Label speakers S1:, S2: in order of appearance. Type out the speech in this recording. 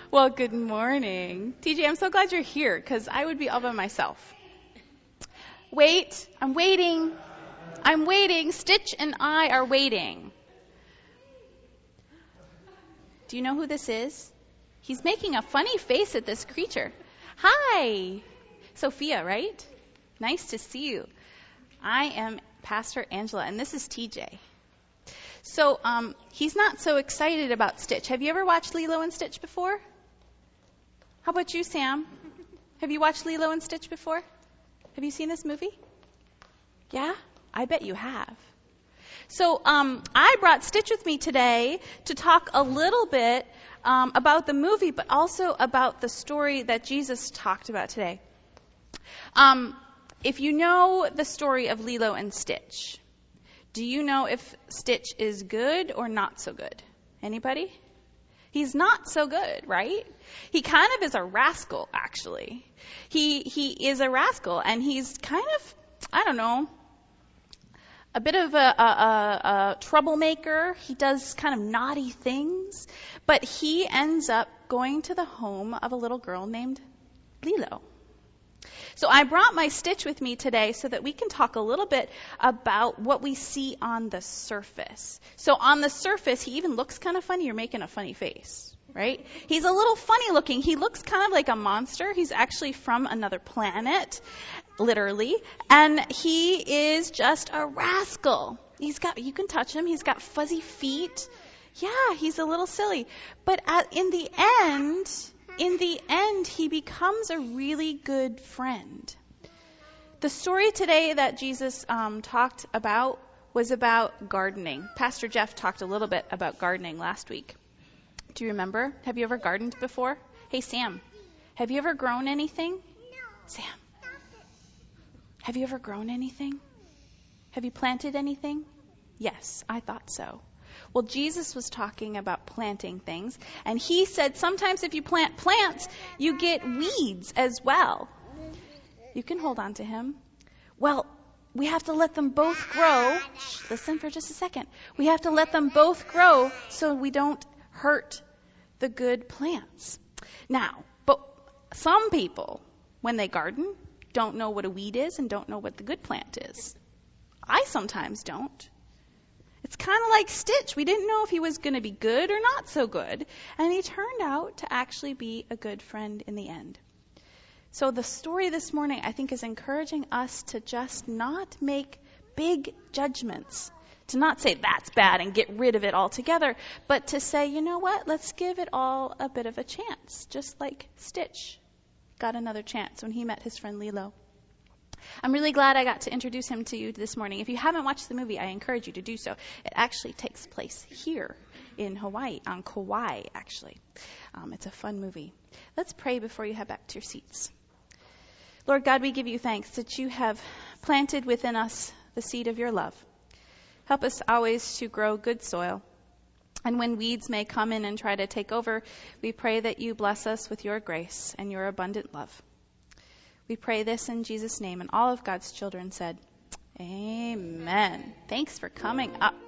S1: Well, good morning. TJ, I'm so glad you're here because I would be all by myself. Wait, I'm waiting. I'm waiting. Stitch and I are waiting. Do you know who this is? He's making a funny face at this creature. Hi. Sophia, right? Nice to see you. I am Pastor Angela, and this is TJ. So, he's not so excited about Stitch. Have you ever watched Lilo and Stitch before? How about you, Sam? Have you watched Lilo and Stitch before? Have you seen this movie? Yeah? I bet you have. So, I brought Stitch with me today to talk a little bit about the movie, but also about the story that Jesus talked about today. If you know the story of Lilo and Stitch, do you know if Stitch is good or not so good? Anybody? He's not so good, right? He kind of is a rascal, actually. He is a rascal, and he's kind of, I don't know, a bit of a troublemaker. He does kind of naughty things, but he ends up going to the home of a little girl named Lilo. So I brought my Stitch with me today so that we can talk a little bit about what we see on the surface. So on the surface, he even looks kind of funny. You're making a funny face, right? He's a little funny looking. He looks kind of like a monster. He's actually from another planet, literally. And he is just a rascal. You can touch him. He's got fuzzy feet. Yeah, he's a little silly. But in the end, he becomes a really good friend. The story today that Jesus talked about was about gardening. Pastor Jeff talked a little bit about gardening last week. Do you remember? Have you ever gardened before? Hey, Sam, have you ever grown anything? No. Sam, have you ever grown anything? Have you planted anything? Yes, I thought so. Well, Jesus was talking about planting things, and he said sometimes if you plant plants, you get weeds as well. You can hold on to him. Well, we have to let them both grow. Listen for just a second. We have to let them both grow so we don't hurt the good plants. Now, but some people, when they garden, don't know what a weed is and don't know what the good plant is. I sometimes don't. It's kind of like Stitch. We didn't know if he was going to be good or not so good. And he turned out to actually be a good friend in the end. So the story this morning, I think, is encouraging us to just not make big judgments. To not say that's bad and get rid of it altogether. But to say, you know what? Let's give it all a bit of a chance. Just like Stitch got another chance when he met his friend Lilo. I'm really glad I got to introduce him to you this morning. If you haven't watched the movie, I encourage you to do so. It actually takes place here in Hawaii, on Kauai, actually. It's a fun movie. Let's pray before you head back to your seats. Lord God, we give you thanks that you have planted within us the seed of your love. Help us always to grow good soil. And when weeds may come in and try to take over, we pray that you bless us with your grace and your abundant love. We pray this in Jesus' name, and all of God's children said, Amen. Thanks for coming up.